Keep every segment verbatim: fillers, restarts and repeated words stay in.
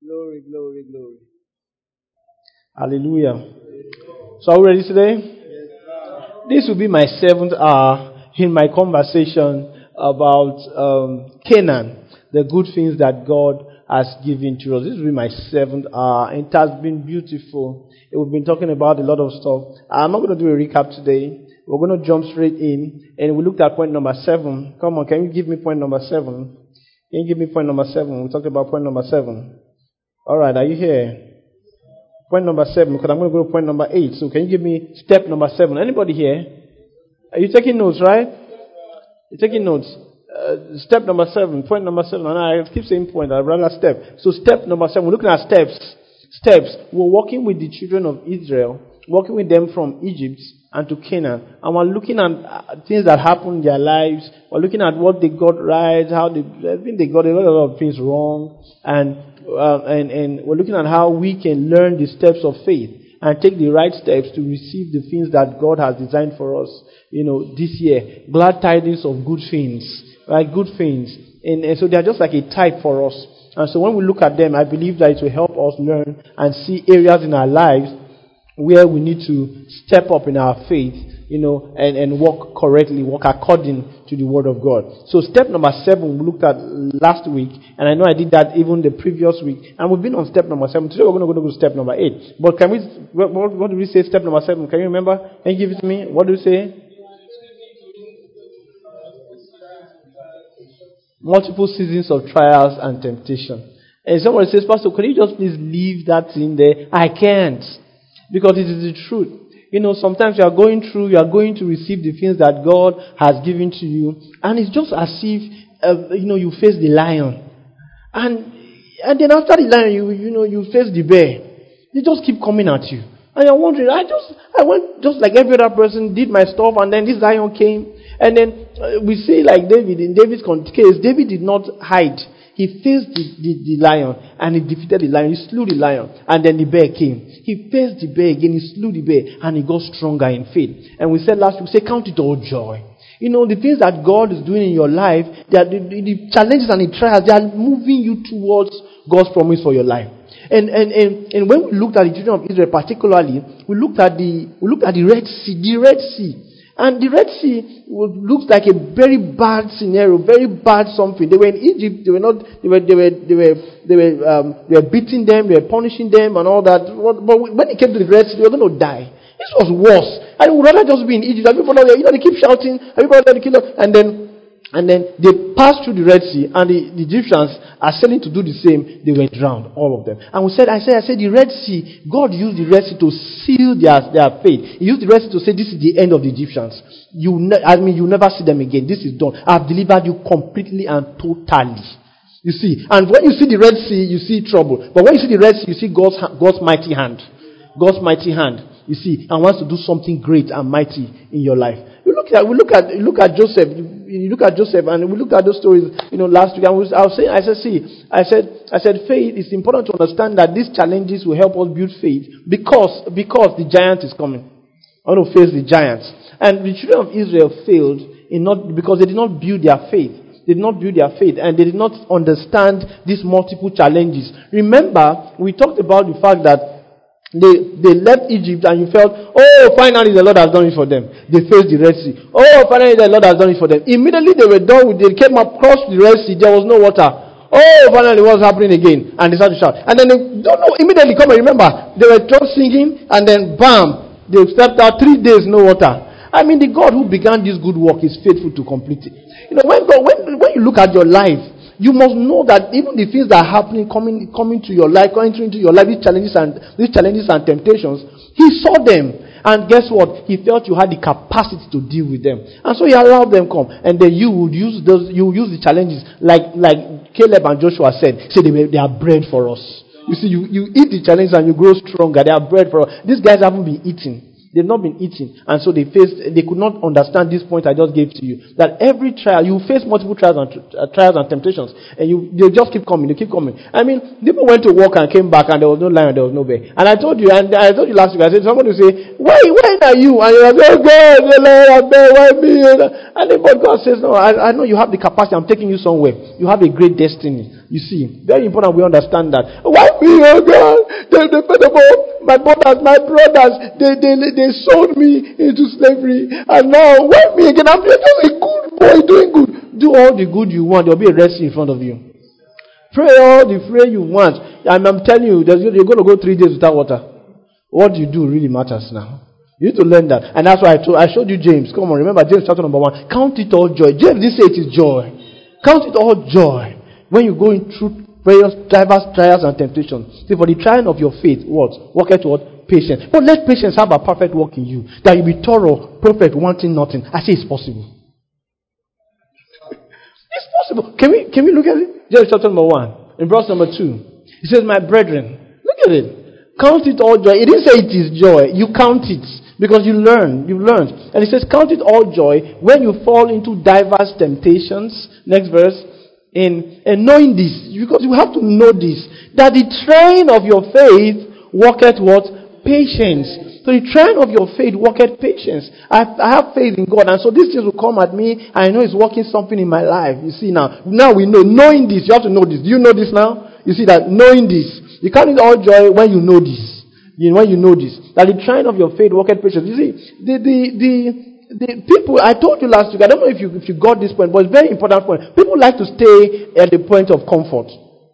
Glory, glory, glory. Hallelujah. So are we ready today? This will be my seventh hour in my conversation about um, Canaan, the good things that God has given to us. This will be my seventh hour. It has been beautiful. We've been talking about a lot of stuff. I'm not going to do a recap today. We're going to jump straight in. And we looked at point number seven. Come on, can you give me point number seven? Can you give me point number seven? We talked about point number seven. All right, are you here? Point number seven, because I'm going to go to point number eight. So can you give me step number seven? Anybody here? Are you taking notes, right? You're taking notes. Uh, step number seven, point number seven. And I keep saying point, I'd rather step. So step number seven, we're looking at steps. Steps. We're working with the children of Israel, working with them from Egypt and to Canaan. And we're looking at things that happened in their lives. We're looking at what they got right, how they, I think they got a lot of things wrong. And Uh, and, and we're looking at how we can learn the steps of faith and take the right steps to receive the things that God has designed for us, you know, this year. Glad tidings of good things, right? Good things. And, and so they're just like a type for us. And so when we look at them, I believe that it will help us learn and see areas in our lives where we need to step up in our faith, you know, and, and walk correctly, walk according to the Word of God. So step number seven we looked at last week, and I know I did that even the previous week, and we've been on step number seven. Today we're going to go to step number eight. But can we, what, what did we say step number seven? Can you remember? Can you give it to me? What do we say? Multiple seasons of trials and temptation. And somebody says, Pastor, can you just please leave that in there? I can't. Because it is the truth. You know, sometimes you are going through, you are going to receive the things that God has given to you. And it's just as if, uh, you know, you face the lion. And and then after the lion, you you know, you face the bear. They just keep coming at you. And you're wondering, I just, I went just like every other person, did my stuff, and then this lion came. And then uh, we see like David, in David's case, David did not hide. He faced the, the, the lion and he defeated the lion. He slew the lion and then the bear came. He faced the bear again. He slew the bear and he got stronger in faith. And we said last week, say, count it all joy. You know, the things that God is doing in your life, they are the, the, the challenges and the trials, they are moving you towards God's promise for your life. And, and, and, and when we looked at the children of Israel particularly, we looked at the, we looked at the Red Sea, the Red Sea. And the Red Sea looks like a very bad scenario, very bad something. They were in Egypt. They were not. They were. They were. They were. They were. Um, they were beating them. They were punishing them and all that. But when it came to the Red Sea, they were going to die. This was worse. I would rather just be in Egypt. Everybody, you know, they keep shouting. Everybody, they kill them. And then, and then they passed through the Red Sea, and the, the Egyptians are selling to do the same. They were drowned, all of them. And we said, I said, I said, the Red Sea. God used the Red Sea to seal their their faith. He used the Red Sea to say, this is the end of the Egyptians. You, ne- I mean, you never see them again. This is done. I've delivered you completely and totally. You see, and when you see the Red Sea, you see trouble. But when you see the Red Sea, you see God's God's mighty hand. God's mighty hand. You see, and wants to do something great and mighty in your life. You look at, we look at, you look at Joseph. You, you look at Joseph, and we looked at those stories, you know, last week. And we, I was saying, I said, see, I said, I said, faith. It's important to understand that these challenges will help us build faith because because the giant is coming. I want to face the giants. And the children of Israel failed in not because they did not build their faith. They did not build their faith, and they did not understand these multiple challenges. Remember, we talked about the fact that They they left Egypt and you felt, oh, finally the Lord has done it for them. They faced the Red Sea. Oh, finally the Lord has done it for them. Immediately they were done with it. They came across the Red Sea. There was no water. Oh, finally what's happening again? And they started to shout. And then they don't know, immediately come and remember, they were just singing and then bam, they stepped out, three days, no water. I mean, the God who began this good work is faithful to complete it. You know, when God, when, when you look at your life, you must know that even the things that are happening, coming, coming to your life, coming into your life, these challenges and these challenges and temptations, He saw them, and guess what? He felt you had the capacity to deal with them, and so He allowed them come. And then you would use those, you would use the challenges, like like Caleb and Joshua said. Say they, they are bread for us. You see, you, you eat the challenge and you grow stronger. They are bread for us. These guys haven't been eating. They've not been eating. And so they faced, they could not understand this point I just gave to you. That every trial, you face multiple trials and uh, trials and temptations. And you, they just keep coming, they keep coming. I mean, people went to work and came back and there was no lion, there was no bear. And I told you, and I told you last week, I said, somebody will say, why, when are you? And you're like, oh God, the lion, bear, why me? And then, but God says, no, I, I know you have the capacity, I'm taking you somewhere. You have a great destiny. You see, very important we understand that. Why me, oh God? They, they, my brothers, my brothers, they, they, they sold me into slavery. And now, why me again? I'm just a good boy doing good. Do all the good you want. There'll be a rescue in front of you. Pray all the prayer you want. And I'm telling you, you're going to go three days without water. What you do really matters now. You need to learn that. And that's why I, told, I showed you James. Come on, remember James chapter number one. Count it all joy. James didn't say it is joy. Count it all joy. When you go through various diverse trials and temptations. See, for the trying of your faith, what? Work at what? Patience. But let patience have a perfect work in you. That you be thorough, perfect, wanting nothing. I say it's possible. It's possible. Can we can we look at it? James chapter number one. In verse number two. He says, my brethren, look at it. Count it all joy. It didn't say it is joy. You count it. Because you learn. You've learned. And it says, count it all joy when you fall into diverse temptations. Next verse. In, in knowing this, because you have to know this, that the trying of your faith worketh what? Patience. So the trying of your faith worketh patience. I, I have faith in God, and so these things will come at me. I know it's working something in my life. You see now, now we know. Knowing this, you have to know this. Do you know this now? You see that knowing this, you can't need all joy when you know this. You know, when you know this, that the trying of your faith worketh patience. You see, the the the. The people, I told you last week, I don't know if you if you got this point, but it's a very important point. People like to stay at the point of comfort.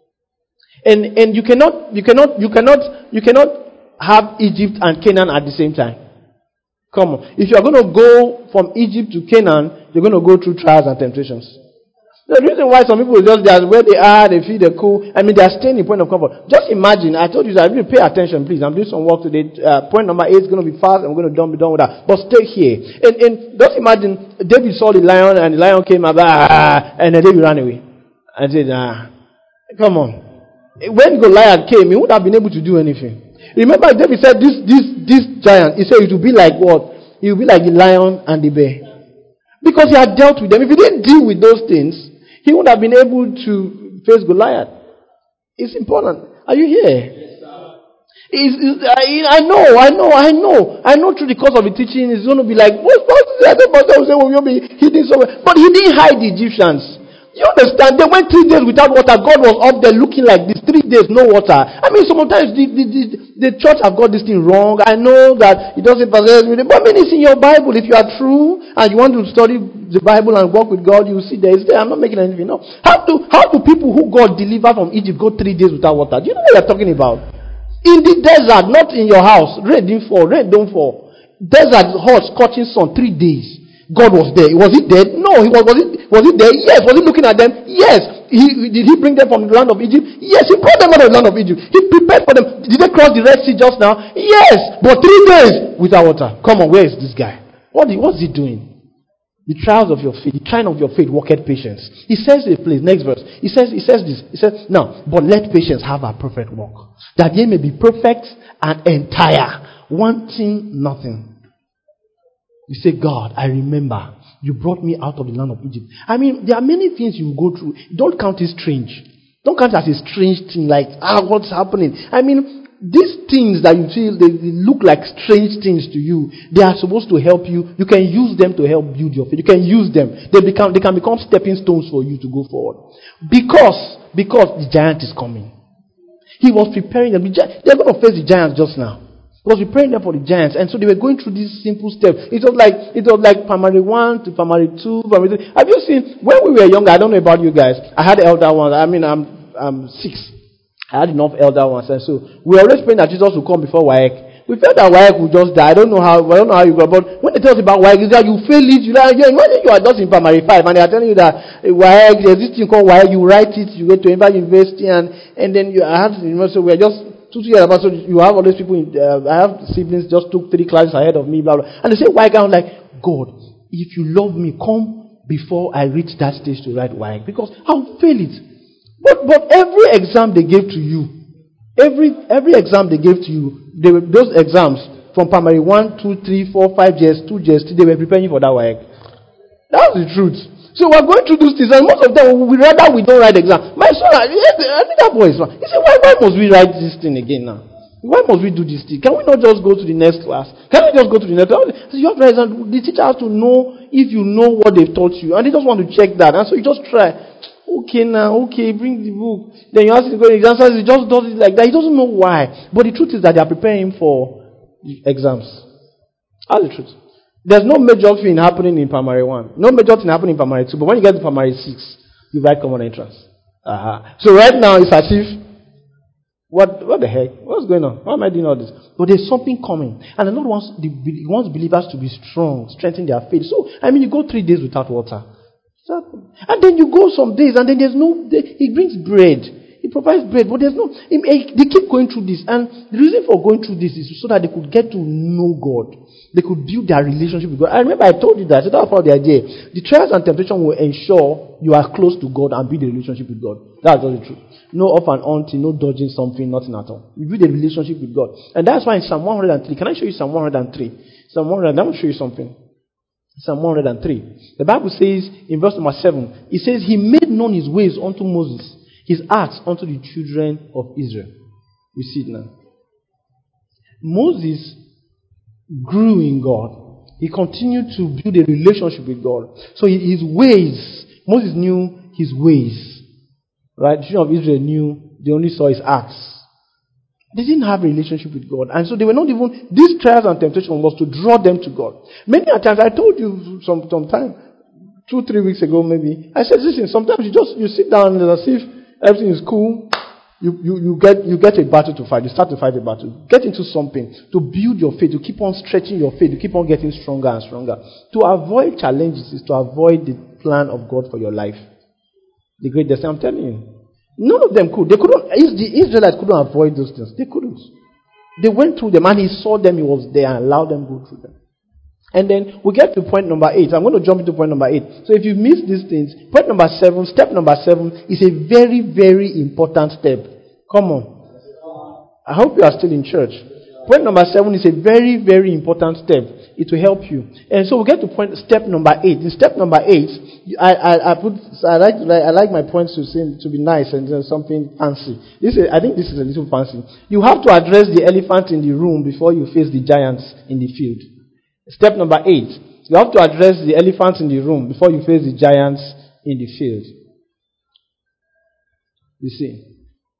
And and you cannot you cannot you cannot you cannot have Egypt and Canaan at the same time. Come on. If you are going to go from Egypt to Canaan, you're going to go through trials and temptations. The reason why some people just, they are where they are, they feel they're cool. I mean, they are staying in point of comfort. Just imagine, I told you that, really pay attention, please. I'm doing some work today. Uh, point number eight is going to be fast, and we're going to be done with that. But stay here. And, and just imagine, David saw the lion, and the lion came up, ah, and then David ran away. And said, ah, come on. When Goliath came, he wouldn't have been able to do anything. Remember, David said, this, this, this giant, he said it will be like what? It will be like the lion and the bear. Because he had dealt with them. If he didn't deal with those things, he would have been able to face Goliath. It's important. Are you here? Yes, sir. It's, it's, I, I know, I know, I know. I know through the course of the teaching, it's going to be like, what's that? The pastor will say, well, you'll be hidden somewhere. But he didn't hide the Egyptians. You understand? They went three days without water. God was up there looking like this. Three days, no water. I mean, sometimes the, the, the, the church have got this thing wrong. I know that it doesn't possess with it. But I mean, it's in your Bible. If you are true and you want to study the Bible and work with God, you will see there. It's there. I'm not making anything up. How do, how do people who God delivered from Egypt go three days without water? Do you know what you're talking about? In the desert, not in your house. Rain didn't fall. Rain don't fall. Desert, hot, scorching sun, three days. God was there. Was he dead? No. He was. Was he? Was he there? Yes. Was he looking at them? Yes. He did he bring them from the land of Egypt? Yes. He brought them out of the land of Egypt. He prepared for them. Did they cross the Red Sea just now? Yes. But three days without water. Come on. Where is this guy? What? What's he doing? The trials of your faith, the trying of your faith, worketh patience. He says in place. Next verse. He says. He says this. He says, "Now, but let patience have a perfect work, that ye may be perfect and entire, wanting nothing." You say, God, I remember you brought me out of the land of Egypt. I mean, there are many things you go through. Don't count it strange. Don't count it as a strange thing like, ah, what's happening? I mean, these things that you feel, they, they look like strange things to you. They are supposed to help you. You can use them to help build your faith. You can use them. They become, they can become stepping stones for you to go forward. Because, because the giant is coming. He was preparing them. They're going to face the giants just now. Because we praying them for the giants, and so they were going through these simple steps. It was like it was like primary one to primary two, primary three. Have you seen when we were younger? I don't know about you guys. I had elder ones. I mean, I'm I'm six. I had enough elder ones, and so we were always praying that Jesus would come before W A E C. We felt that W A E C would just die. I don't know how. I don't know how you go, but when they tell us about W A E C, it's like you fail it. You like, yeah, imagine you are just in primary five, and they are telling you that uh, W A E C, there's this thing called W A E C. You write it, you go to Edinburgh University, and and then you I had you know, so we are just. Two, two years about, so you have all these people, in, uh, I have siblings just took three classes ahead of me, blah, blah. And they say, why can't I'm like, God, if you love me, come before I reach that stage to write W A E C, because I'll fail it. But but every exam they gave to you, every every exam they gave to you, they were, those exams, from primary one, two, three, four, five years, two years, they were preparing you for that work. That's the truth. So we're going through those things, and most of them, we rather we don't write the exam. My son, I think that boy is fine. He said, why, why must we write this thing again now? Why must we do this thing? Can we not just go to the next class? Can we just go to the next class? So you have to write exam. The teacher has to know if you know what they've taught you, and they just want to check that. And so you just try. Okay now, okay, bring the book. Then you ask him to go to the answers. He just does it like that. He doesn't know why. But the truth is that they are preparing him for the exams. That's the truth. There's no major thing happening in primary one. No major thing happening in primary two. But when you get to primary six, you write common entrance. Uh-huh. So right now it's as if, what what the heck? What's going on? Why am I doing all this? But there's something coming. And the Lord wants, the, he wants believers to be strong, strengthen their faith. So, I mean, you go three days without water. And then you go some days, and then there's no, he brings bread. He provides bread, but there's no, they keep going through this. And the reason for going through this is so that they could get to know God. They could build their relationship with God. I remember I told you that. So that was part of the idea. The trials and temptation will ensure you are close to God and build a relationship with God. That's just the truth. No off and on, no dodging something, nothing at all. You build a relationship with God. And that's why in Psalm one hundred three, can I show you Psalm one hundred three? Psalm one hundred, let me show you something. Psalm one hundred three. The Bible says in verse number seven, it says, He made known His ways unto Moses, His acts unto the children of Israel. You see it now. Moses grew in God. He continued to build a relationship with God. So his ways, Moses knew his ways. Right? The children of Israel knew, they only saw his acts. They didn't have a relationship with God. And so they were not even, these trials and temptation was to draw them to God. Many a times, I told you some, some time, two, three weeks ago maybe, I said, listen, sometimes you just, you sit down and as if everything is cool. You, you, you get, you get a battle to fight. You start to fight a battle. Get into something to build your faith, to keep on stretching your faith, to keep on getting stronger and stronger. To avoid challenges is to avoid the plan of God for your life. The great destiny, I'm telling you. None of them could. They couldn't, the Israelites couldn't avoid those things. They couldn't. They went through them and He saw them, He was there and allowed them to go through them. And then we get to point number eight. I'm going to jump into point number eight. So if you miss these things, point number seven, step number seven is a very, very important step. Come on. I hope you are still in church. Point number seven is a very, very important step. It will help you. And so we get to point step number eight. In step number eight, I I, I put I like I like my points to seem to be nice and uh, something fancy. This is I think this is a little fancy. You have to address the elephant in the room before you face the giants in the field. Step number eight. You have to address the elephant in the room before you face the giants in the field. You see.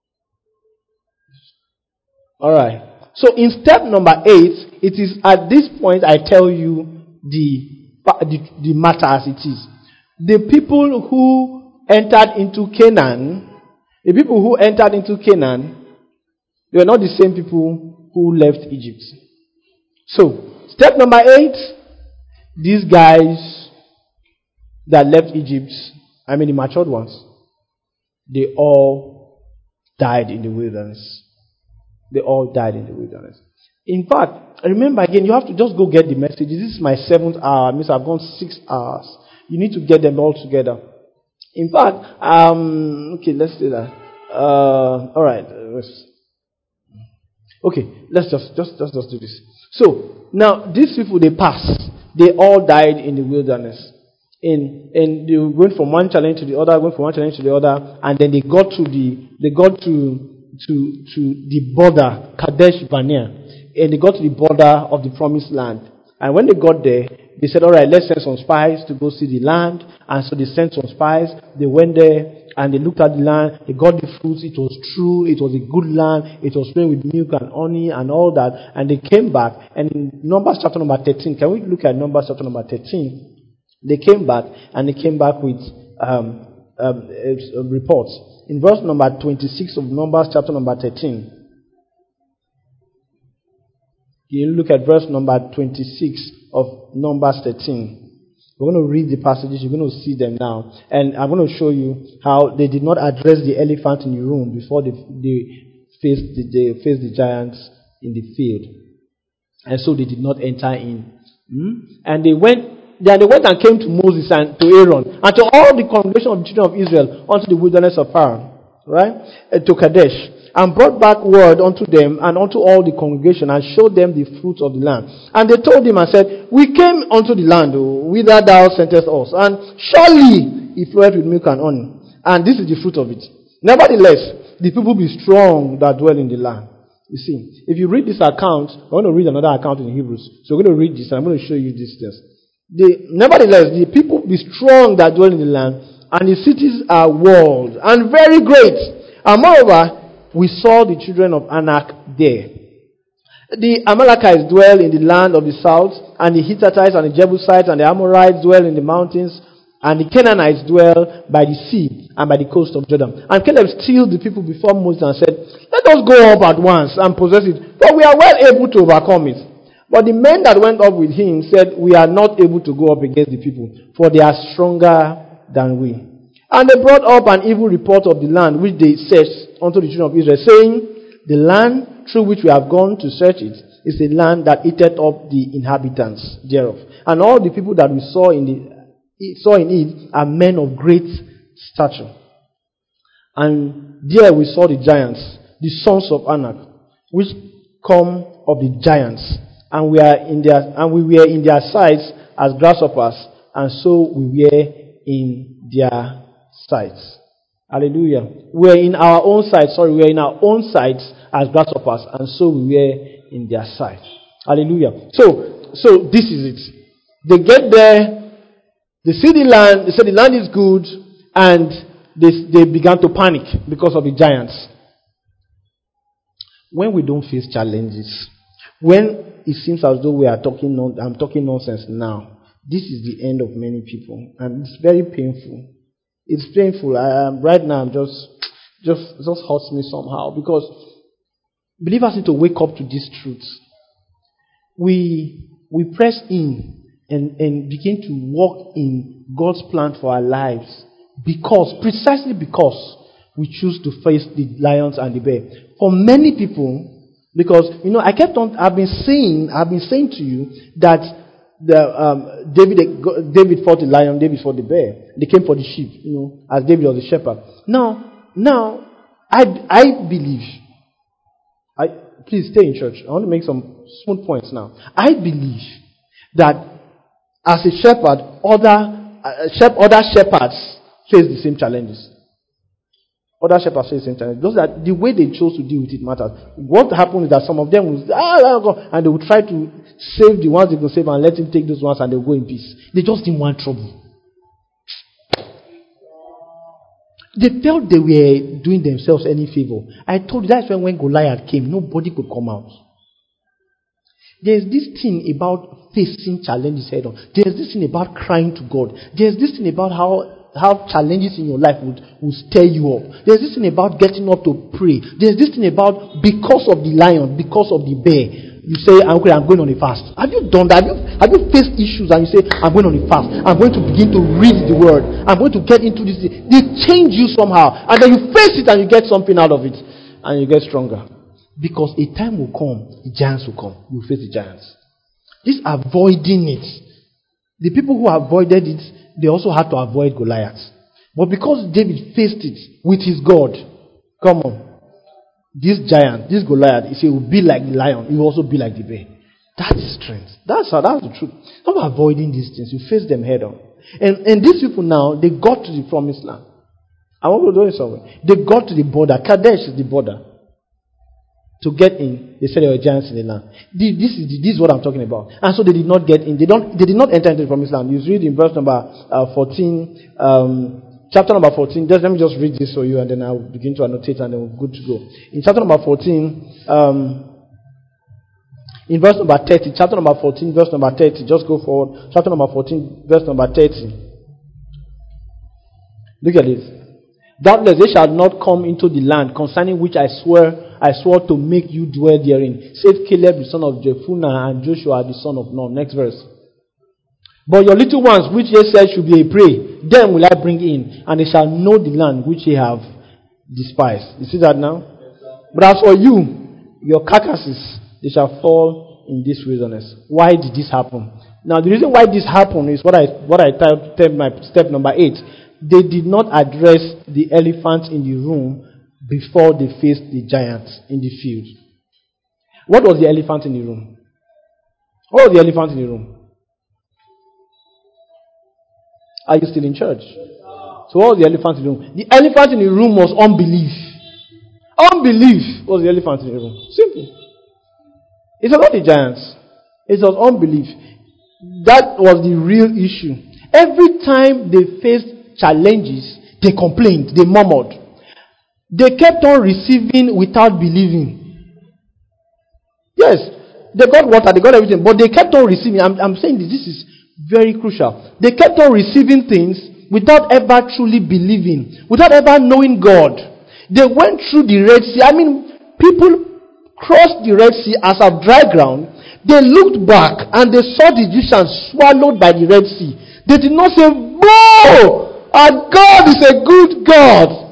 Alright. So in step number eight, it is at this point I tell you the, the, the matter as it is. The people who entered into Canaan, the people who entered into Canaan, they were not the same people who left Egypt. So, step number eight, these guys that left Egypt, I mean the matured ones, they all died in the wilderness. They all died in the wilderness. In fact, remember again, you have to just go get the message. This is my seventh hour. It means I've gone six hours. You need to get them all together. In fact, um, okay, let's do that. Uh, all right. Okay, let's just, just, just, just do this. So, now, these people, they passed. They all died in the wilderness. In, and they were going from one challenge to the other, going from one challenge to the other, and then they got to the, they got to, to, to the border, Kadesh Barnea, and they got to the border of the promised land. And when they got there, they said, all right, let's send some spies to go see the land. And so they sent some spies. They went there and they looked at the land. They got the fruits. It was true. It was a good land. It was flowing with milk and honey and all that. And they came back. And in Numbers chapter number thirteen, can we look at Numbers chapter number thirteen? They came back and they came back with um, um, uh, reports. In verse number twenty-six of Numbers chapter number thirteen. You look at verse number twenty-six of Numbers thirteen. We're going to read the passages. You're going to see them now. And I'm going to show you how they did not address the elephant in the room before they, they, faced, the, they faced the giants in the field. And so they did not enter in. Hmm? And they went, then they went and came to Moses and to Aaron and to all the congregation of the children of Israel unto the wilderness of Paran, right? And to Kadesh. and brought back word unto them and unto all the congregation, and showed them the fruits of the land. And they told him and said, We came unto the land, whither thou sentest us, and surely it floweth with milk and honey, and this is the fruit of it. Nevertheless, the people be strong that dwell in the land. You see, if you read this account, we're going to read another account in Hebrews. So we're going to read this, and I'm going to show you these things. The, nevertheless, the people be strong that dwell in the land, and the cities are walled, and very great. And moreover, we saw the children of Anak there. The Amalekites dwell in the land of the south, and the Hittites and the Jebusites and the Amorites dwell in the mountains, and the Canaanites dwell by the sea and by the coast of Jordan. And Caleb stilled the people before Moses and said, Let us go up at once and possess it, for we are well able to overcome it. But the men that went up with him said, We are not able to go up against the people, for they are stronger than we. And they brought up an evil report of the land which they searched unto the children of Israel, saying, The land through which we have gone to search it is a land that eateth up the inhabitants thereof. And all the people that we saw in the saw in it are men of great stature. And there we saw the giants, the sons of Anak, which come of the giants, and we are in their and we were in their sights as grasshoppers, and so we were in their sights. Hallelujah. We were in our own sight, sorry, we were in our own sights as grasshoppers, and so we were in their sight. Hallelujah. So, so this is it. They get there. They see the land, they say the land is good, and they, they began to panic because of the giants. When we don't face challenges, when it seems as though we are talking, non- I'm talking nonsense now, this is the end of many people, and it's very painful. It's painful. I am right now. I'm just, just, just hurts me somehow, because believers need to wake up to these truths. We we press in. And, and begin to walk in God's plan for our lives, because, precisely because we choose to face the lions and the bear. For many people, because, you know, I kept on, I've been saying, I've been saying to you that the, um, David, David fought the lion, David fought the bear. They came for the sheep, you know, as David was the shepherd. Now, now, I, I believe, I, please stay in church. I want to make some smooth points now. I believe that as a shepherd, other uh, shep, other shepherds face the same challenges. Other shepherds face the same challenges. Those that the way they chose to deal with it matters. What happened is that some of them will ah, and they will try to save the ones they can save and let him take those ones, and they'll go in peace. They just didn't want trouble. They felt they were doing themselves any favor. I told you that's when when Goliath came, nobody could come out. There's this thing about facing challenges head on. There's this thing about crying to God. There's this thing about how, how challenges in your life would, would stir you up. There's this thing about getting up to pray. There's this thing about because of the lion, because of the bear, you say, okay, I'm going on a fast. Have you done that? Have you, have you faced issues and you say, I'm going on a fast. I'm going to begin to read the word. I'm going to get into this. They change you somehow. And then you face it and you get something out of it. And you get stronger. Because a time will come, the giants will come. You face the giants. This avoiding it. The people who avoided it, they also had to avoid Goliath. But because David faced it with his God, come on. This giant, this Goliath, he will be like the lion. He will also be like the bear. That's strength. That's how, that's the truth. Not avoiding these things. You face them head on. And, and these people now, they got to the promised land. I want to do it somewhere. They got to the border. Kadesh is the border. To get in, they said there were giants in the land. This is, this is what I'm talking about. And so they did not get in. They don't. They did not enter into the promised land. You read in verse number uh, fourteen, um, chapter number fourteen. Just, let me just read this for you, and then I'll begin to annotate, and then we're good to go. In chapter number fourteen, um, in verse number thirty, chapter number fourteen, verse number thirty. Just go forward. Chapter number fourteen, verse number thirty. Look at this. Doubtless they shall not come into the land concerning which I swear I swore to make you dwell therein, said Caleb the son of Jephunneh and Joshua the son of Nun. Next verse. But your little ones which ye said should be a prey, them will I bring in, and they shall know the land which ye have despised. You see that now? But as for you, your carcasses, they shall fall in this wilderness. Why did this happen? Now the reason why this happened is what I what I typed my step number eight. They did not address the elephant in the room before they faced the giant in the field. What was the elephant in the room? What was the elephant in the room? Are you still in church? So what was the elephant in the room? The elephant in the room was unbelief. Unbelief was the elephant in the room. Simple. It was not the giants. It was unbelief. That was the real issue. Every time they faced challenges, they complained, they murmured. They kept on receiving without believing. Yes, they got water, they got everything, but they kept on receiving. I'm, I'm saying this, this is very crucial. They kept on receiving things without ever truly believing, without ever knowing God. They went through the Red Sea. I mean, people crossed the Red Sea as of dry ground. They looked back and they saw the Egyptians swallowed by the Red Sea. They did not say, "Whoa, our God is a good God."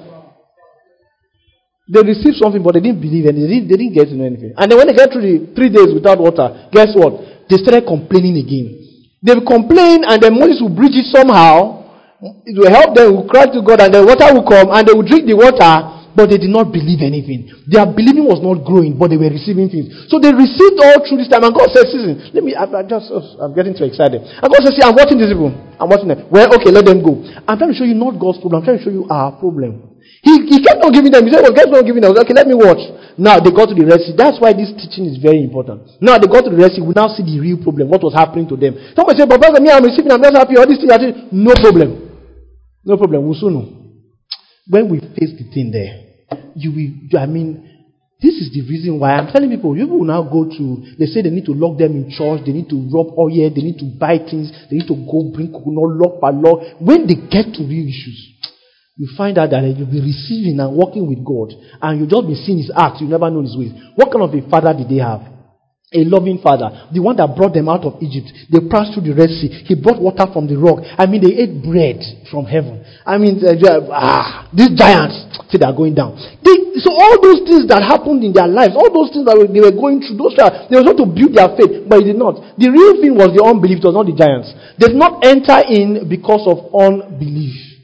They received something, but they didn't believe anything. They didn't, they didn't get to know anything. And then when they get through the three days without water, guess what? They started complaining again. They will complain, and then Moses will bridge it somehow. It will help them, will cry to God, and the water will come, and they will drink the water, but they did not believe anything. Their believing was not growing, but they were receiving things. So they received all through this time, and God says, "Listen, let me, I, I just, I'm getting too excited." And God says, "See, I'm watching these people. I'm watching them. Well, okay, let them go." I'm trying to show you not God's problem. I'm trying to show you our problem. He, he kept on giving them. He said, "Well, kept on giving them." Okay, let me watch. Now they got to the Red Sea. That's why this teaching is very important. Now they got to the Red Sea. We now see the real problem. What was happening to them? Somebody say, "But brother, me, I'm receiving. I'm just happy. All these things are saying, no problem. No problem. We'll soon know." When we face the thing there, you will. I mean, this is the reason why I'm telling people. People will now go to. They say they need to lock them in church. They need to rub oil. They need to buy things. They need to go bring coconut, lock by lock. When they get to real issues, you find out that you'll be receiving and working with God, and you'll just be seeing His acts. You never know His ways. What kind of a father did they have? A loving father. The one that brought them out of Egypt. They passed through the Red Sea. He brought water from the rock. I mean, they ate bread from heaven. I mean, uh, ah, these giants, see, they are going down. They, so all those things that happened in their lives, all those things that they were going through, those trials, they were trying to build their faith, but it did not. The real thing was the unbelief. It was not the giants. They did not enter in because of unbelief.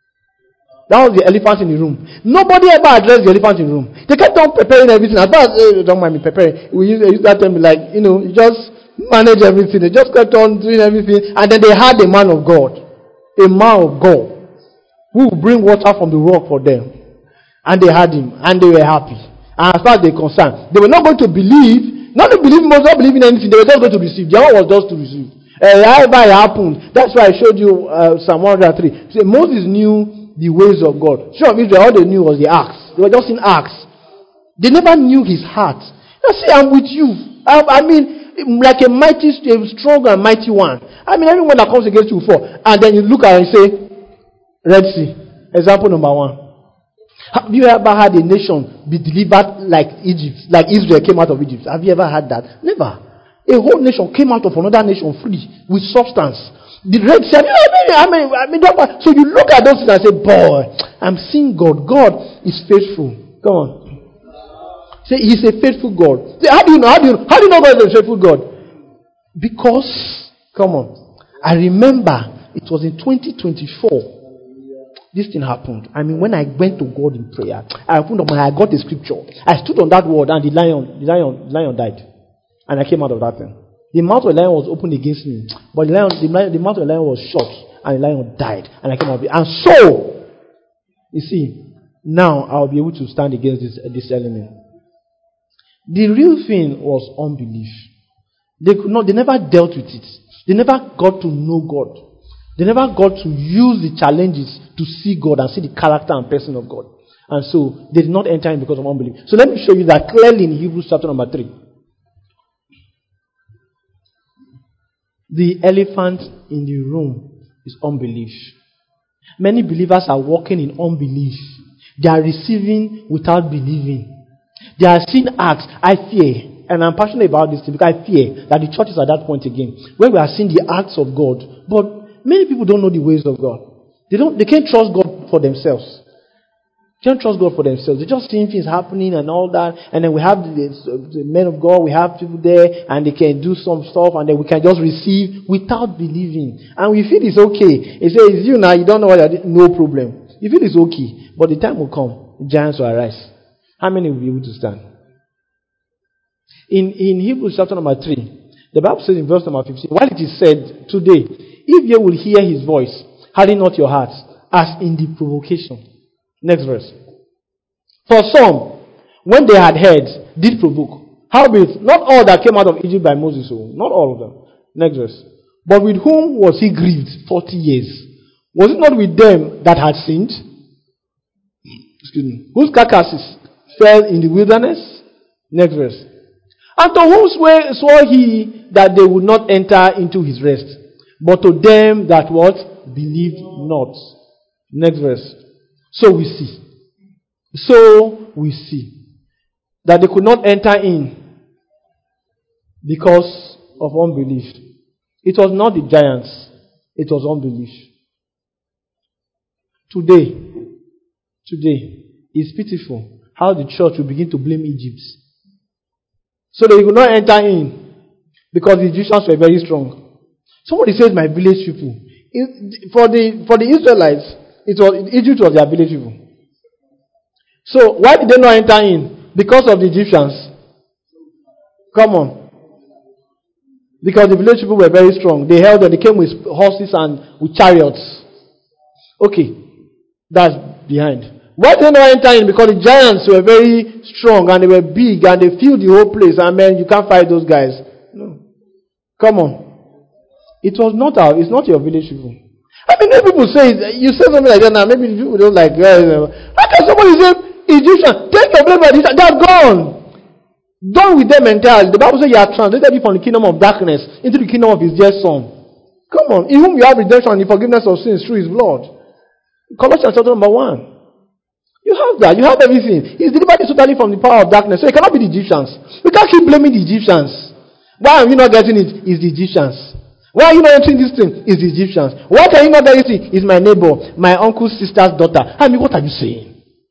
That was the elephant in the room. Nobody ever addressed the elephant in the room. They kept on preparing everything. As far as, eh, don't mind me preparing. We use, use that term like, you know, you just manage everything. They just kept on doing everything. And then they had a man of God. A man of God. Who would bring water from the rock for them. And they had him. And they were happy. And as far as they were concerned, they were not going to believe. Not to believe, not believe in anything. They were just going to receive. Their one was just to receive. Uh, however it happened. That's why I showed you uh, Psalm one hundred three. See, Moses knew the ways of God. Sure, of Israel, all they knew was the acts. They were just in acts. They never knew His heart. You see, I'm with you. I, I mean, like a mighty, a strong and mighty one. I mean, anyone that comes against you will fall. And then you look at it and say, Red Sea. Example number one. Have you ever had a nation be delivered like Egypt, like Israel came out of Egypt? Have you ever had that? Never. A whole nation came out of another nation free with substance. The Red Sea. I mean, I mean, I mean, so you look at those things and say, "Boy, I'm seeing God. God is faithful." Come on. Say, He's a faithful God. Say, how do you know? How do you know? How do you know God is a faithful God? Because, come on, I remember it was in twenty twenty-four. This thing happened. I mean, when I went to God in prayer, I opened up my, I got a scripture. I stood on that word, and the lion, the lion, the lion died, and I came out of that thing. The mouth of the lion was opened against me, but the lion, the, the mouth of the lion was shut, and the lion died, and I came out of it. And so, you see, now I'll be able to stand against this this element. The real thing was unbelief. They could not. They never dealt with it. They never got to know God. They never got to use the challenges to see God and see the character and person of God. And so they did not enter in because of unbelief. So let me show you that clearly in Hebrews chapter number three. The elephant in the room is unbelief. Many believers are walking in unbelief. They are receiving without believing. They are seeing acts. I fear, and I'm passionate about this because I fear that the church is at that point again, where we are seeing the acts of God. But many people don't know the ways of God. They don't. They can't trust God for themselves. They can't trust God for themselves. They're just seeing things happening and all that. And then we have the, the men of God, we have people there, and they can do some stuff, and then we can just receive without believing. And we feel it's okay. It says, you now, you don't know what you're doing. No problem. You feel it's okay. But the time will come. giants will arise. How many will be able to stand? In, in Hebrews chapter number three, the Bible says in verse number fifteen, while it is said, today, if ye will hear his voice, harden not your hearts, as in the provocation. Next verse. For some, when they had heard, did provoke. Howbeit, not all that came out of Egypt by Moses, so not all of them. Next verse. But with whom was he grieved forty years? Was it not with them that had sinned? Excuse me. Whose carcasses fell in the wilderness? Next verse. And to whom swore he that they would not enter into his rest? But to them that what? Believed not. Next verse. So we see. So we see. That they could not enter in because of unbelief. It was not the giants. It was unbelief. Today, today, it's pitiful how the church will begin to blame Egypt. So they could not enter in because the Egyptians were very strong. Somebody says, my village people. It, for the for the Israelites, it was Egypt was their village people. So why did they not enter in? Because of the Egyptians. Come on. Because the village people were very strong. They held them. They came with horses and with chariots. Okay. That's behind. Why did they not enter in? Because the giants were very strong and they were big and they filled the whole place. And man, you can't fight those guys. No. Come on. It was not our, it's not your village people. I mean, many people say, you say something like that now, maybe people don't like, uh, how can somebody say, Egyptian, take your blame by this, they're gone. Done with them entirely. The Bible says you are translated from the kingdom of darkness into the kingdom of his dear son. Come on. In whom you have redemption and the forgiveness of sins through his blood. Colossians chapter number one. You have that. You have everything. He's delivered you totally from the power of darkness. So it cannot be the Egyptians. We can't keep blaming the Egyptians. Why are you not getting it? It's the Egyptians. Why are you not entering this thing? It's the Egyptians. What are you not getting? It's my neighbor, my uncle's sister's daughter. I mean, what are you saying?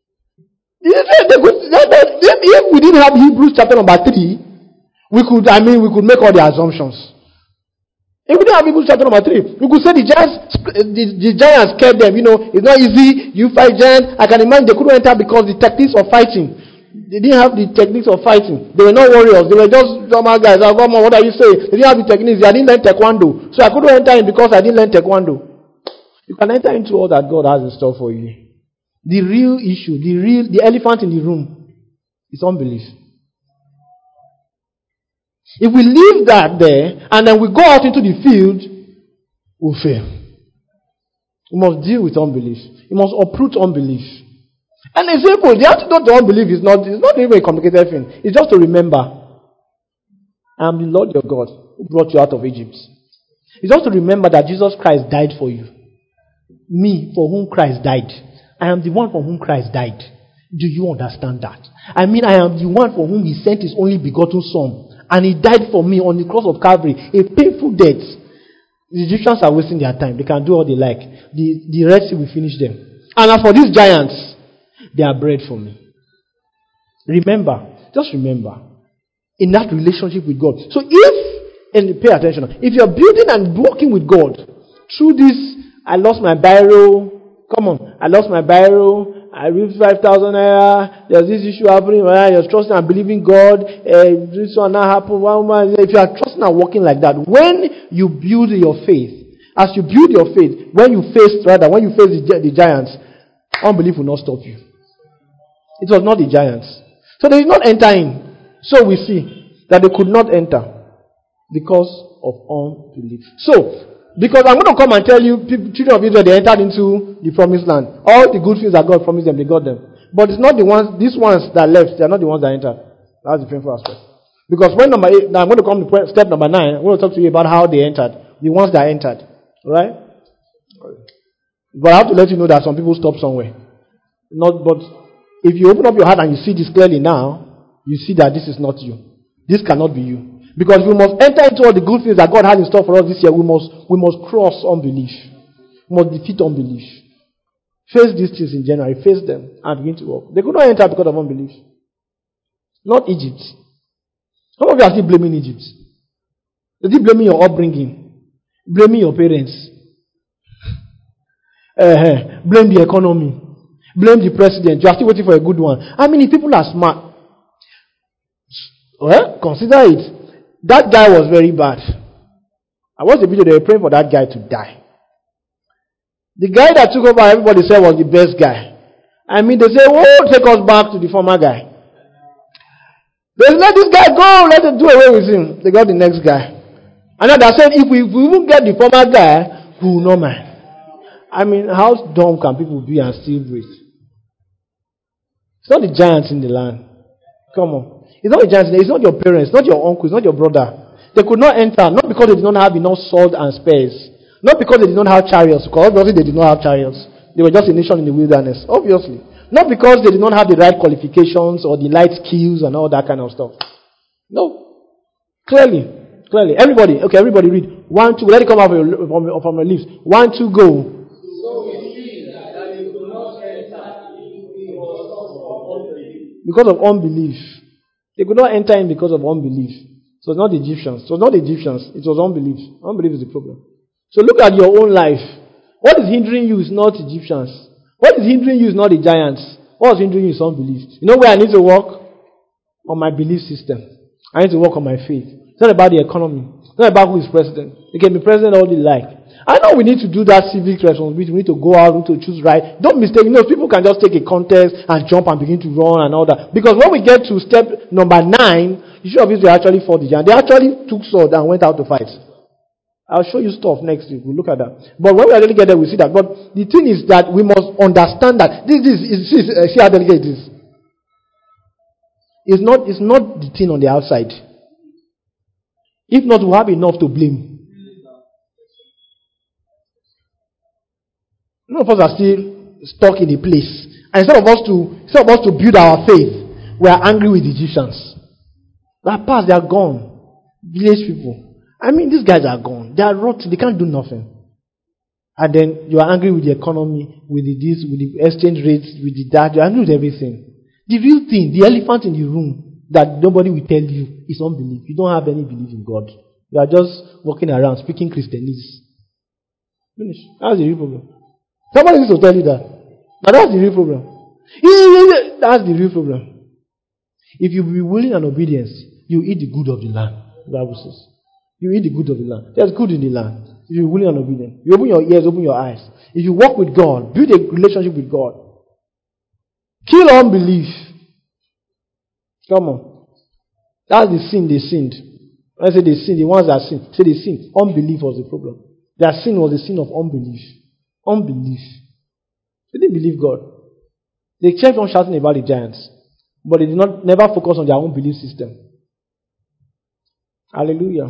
If we didn't have Hebrews chapter number three, we could, I mean, we could make all the assumptions. If we didn't have Hebrews chapter number three, we could say the giants, the, the giants scared them. You know, it's not easy. You fight giants. I can imagine they couldn't enter because the techniques of fighting. They didn't have the techniques of fighting. They were not warriors. They were just normal guys. Oh, come on, what are you saying? They didn't have the techniques. I didn't learn taekwondo. So I couldn't enter in because I didn't learn taekwondo. You can enter into all that God has in store for you. The real issue, the real, the elephant in the room is unbelief. If we leave that there and then we go out into the field, we'll fail. We must deal with unbelief. We must uproot unbelief. And it's simple. The antidote to unbelief is not, it's not even a complicated thing. It's just to remember, I am the Lord your God who brought you out of Egypt. It's just to remember that Jesus Christ died for you. Me, for whom Christ died. I am the one for whom Christ died. Do you understand that? I mean, I am the one for whom he sent his only begotten son. And he died for me on the cross of Calvary. A painful death. The Egyptians are wasting their time. They can do all they like. The, the Red Sea will finish them. And as for these giants, they are bread for me. Remember, just remember, in that relationship with God. So if, and pay attention, if you're building and working with God, through this, I lost my biro, come on, I lost my biro, I reached five thousand naira, there's this issue happening, you're trusting and believing God, uh, this one not happen, if you are trusting and working like that, when you build your faith, as you build your faith, when you face, rather, when you face the, the giants, unbelief will not stop you. It was not the giants. So they did not enter in. So we see that they could not enter because of unbelief. So, because I'm going to come and tell you, people, children of Israel, they entered into the promised land. All the good things that God promised them, they got them. But it's not the ones, these ones that left, they are not the ones that entered. That's the painful aspect. Because when number eight, now I'm going to come to step number nine, I'm going to talk to you about how they entered. The ones that entered. Right? But I have to let you know that some people stop somewhere. Not, but if you open up your heart and you see this clearly now, you see that this is not you. This cannot be you. Because we must enter into all the good things that God has in store for us this year. We must, we must cross unbelief. We must defeat unbelief. Face these things in January. Face them and begin to work. They could not enter because of unbelief. Not Egypt. Some of you are still blaming Egypt. You're still blaming your upbringing. Blaming your parents. Uh, blame the economy. Blame the president. You are still waiting for a good one. I mean, if people are smart, well, consider it. That guy was very bad. I watched the video, they were praying for that guy to die. The guy that took over, everybody said was the best guy. I mean, they say, oh, take us back to the former guy. They said, let this guy go, let them do away with him. They got the next guy. And then they said, if we, if we even get the former guy, we will not mind. I mean, how dumb can people be and still breathe? It's not the giants in the land. Come on. It's not the giants in the land. It's not your parents, not your uncle, it's not your brother. They could not enter, not because they did not have enough sword and spears. Not because they did not have chariots, because obviously they did not have chariots. They were just a nation in the wilderness, obviously. Not because they did not have the right qualifications or the right skills and all that kind of stuff. No. Clearly. Clearly. Everybody, okay, everybody read. One, two, let it come out from your, from, from your lips. One, two, go. Because of unbelief. They could not enter in because of unbelief. So it's not the Egyptians. So it's not the Egyptians. It was unbelief. Unbelief is the problem. So look at your own life. What is hindering you is not Egyptians. What is hindering you is not the giants. What is hindering you is unbelief. You know where I need to work? On my belief system. I need to work on my faith. It's not about the economy. It's not about who is president. You can be president all you like. I know we need to do that civic responsibility. We need to go out, we need to choose right. Don't mistake. You know, people can just take a contest and jump and begin to run and all that. Because when we get to step number nine, you should obviously actually fought the giant. They actually took sword and went out to fight. I'll show you stuff next week. We'll look at that. But when we actually get there, we'll see that. But the thing is that we must understand that this is, is, is uh, see how delicate it is. It's not, it's not the thing on the outside. If not, we'll have enough to blame. None of us are still stuck in a place. And instead of us to, instead of us to build our faith, we are angry with the Egyptians. They are past, they are gone. Village people. I mean, these guys are gone. They are rotten. They can't do nothing. And then you are angry with the economy, with the this, with the exchange rates, with the that. You are angry with everything. The real thing, the elephant in the room that nobody will tell you is unbelief. You don't have any belief in God. You are just walking around speaking Christianese. Finish. That's the real problem. Somebody needs to tell you that. Now that's the real problem. That's the real problem. If you be willing and obedience, you eat the good of the land. The Bible says. You eat the good of the land. There's good in the land. If you're willing and obedient. You open your ears, open your eyes. If you walk with God, build a relationship with God. Kill unbelief. Come on. That's the sin they sinned. When I say they sinned, the ones that sinned, say they sinned. Unbelief was the problem. Their sin was the sin of unbelief. Unbelief. They didn't believe God. They kept on shouting about the giants. But they did not never focus on their own belief system. Hallelujah.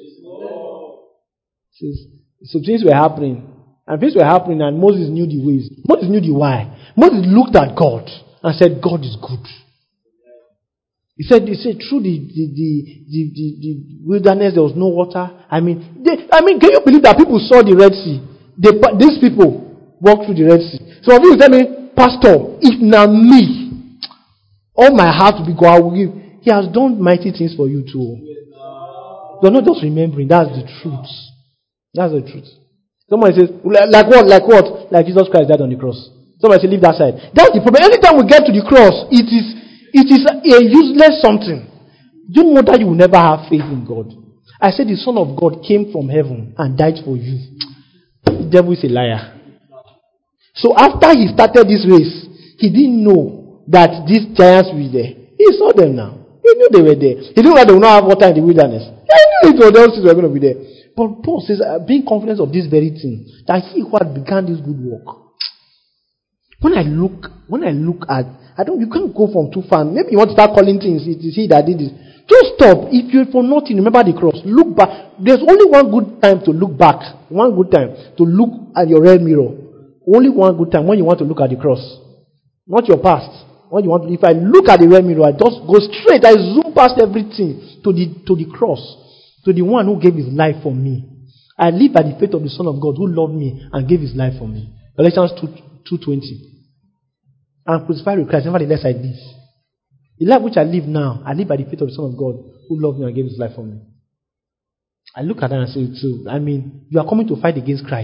So things were happening. And things were happening and Moses knew the ways. Moses knew the why. Moses looked at God and said, God is good. He said, he said through the, the, the, the, the, the wilderness there was no water. I mean, they, I mean, can you believe that people saw the Red Sea? They, these people walked through the Red Sea. So if you tell me, Pastor, if not me, all my heart will be God, I will give. He has done mighty things for you too. You're not just remembering. That's the truth. That's the truth. Somebody says, like what? Like what? Like Jesus Christ died on the cross. Somebody says, leave that side. That's the problem. Anytime we get to the cross, it is it is a useless something. Do you know that you will never have faith in God? I said the Son of God came from heaven and died for you. The devil is a liar. So after he started this race, he didn't know that these giants were there. He saw them now. He knew they were there. He knew that they would not have water in the wilderness. He knew it was those things were going to be there. But Paul says, uh, being confident of this very thing, that he who had begun this good work. When I look, when I look at, I don't, you can't go from too far. Maybe you want to start calling things, it is he that did this. Just stop. If you're for nothing, remember the cross. Look back. There's only one good time to look back. One good time to look at your rear mirror. Only one good time when you want to look at the cross. Not your past. When you want to, if I look at the rear mirror, I just go straight. I zoom past everything to the to the cross. To the one who gave his life for me. I live by the faith of the Son of God who loved me and gave his life for me. Galatians two twenty. I'm crucified with Christ, nevertheless I live. The life which I live now, I live by the faith of the Son of God who loved me and gave his life for me. I look at that and say, so, I mean, you are coming to fight against Christ.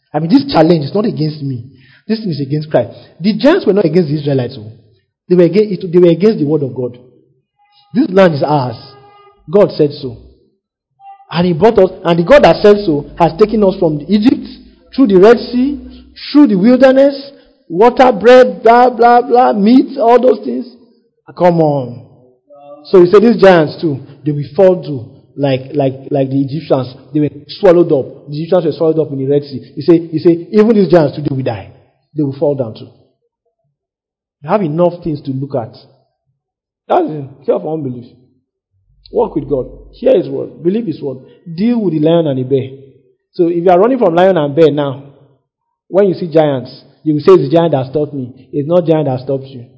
I mean, this challenge is not against me. This thing is against Christ. The giants were not against the Israelites. They were against, they were against the word of God. This land is ours. God said so. And He brought us, and the God that said so has taken us from Egypt, through the Red Sea, through the wilderness, water, bread, blah, blah, blah, meat, all those things. Come on. So He said these giants too, they will fall to. Like, like, like the Egyptians, they were swallowed up. The Egyptians were swallowed up in the Red Sea. He said, he said, even these giants today will die. They will fall down too. You have enough things to look at. That's it. Care for unbelief. Walk with God. Hear His word. Believe His word. Deal with the lion and the bear. So if you are running from lion and bear now, when you see giants, you will say it's the giant that stopped me. It's not giant that stops you.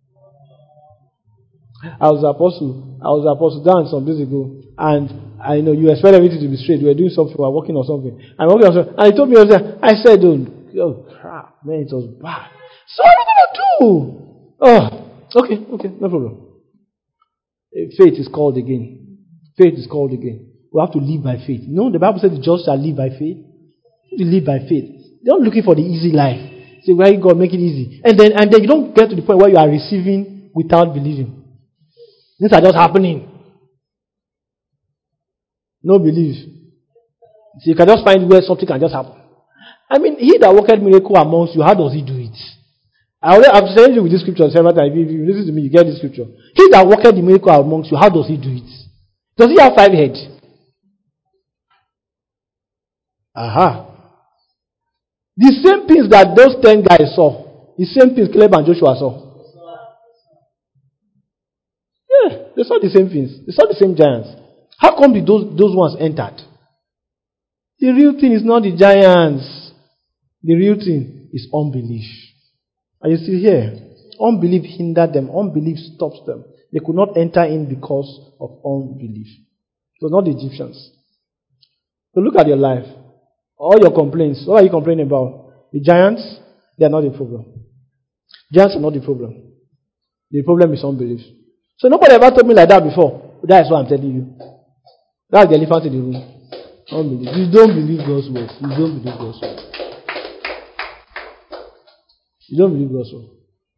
I was apostle. I was apostle down some days ago, and I know you expect everything to be straight. We were doing something, we were working on something. I'm working on something, and he told me, I said, I said, "Don't, oh crap, man, it was bad. So what are we gonna do?" Oh, okay, okay, no problem. Faith is called again. Faith is called again. We have to live by faith. You know, the Bible says the just shall live by faith. You live by faith. They're not looking for the easy life. Say, "Why God make it easy?" And then, and then you don't get to the point where you are receiving without believing. Things are just happening. No belief. So you can just find where something can just happen. I mean, He that worketh miracle amongst you, how does He do it? I already, I've said you with this scripture several times. If you listen to me, you get this scripture. He that worketh the miracle amongst you, how does He do it? Does He have five heads? Aha. The same things that those ten guys saw, the same things Caleb and Joshua saw. Yeah, they saw the same things. They saw the same giants. How come did those, those ones entered? The real thing is not the giants. The real thing is unbelief. Are you still here? Unbelief hindered them. Unbelief stops them. They could not enter in because of unbelief. It was not the Egyptians. So look at your life. All your complaints. What are you complaining about? The giants? They are not the problem. Giants are not the problem. The problem is unbelief. So nobody ever told me like that before. That is what I'm telling you. That's the elephant in the room. Unbelief. You don't believe God's word. You don't believe God's word. You don't believe God's word.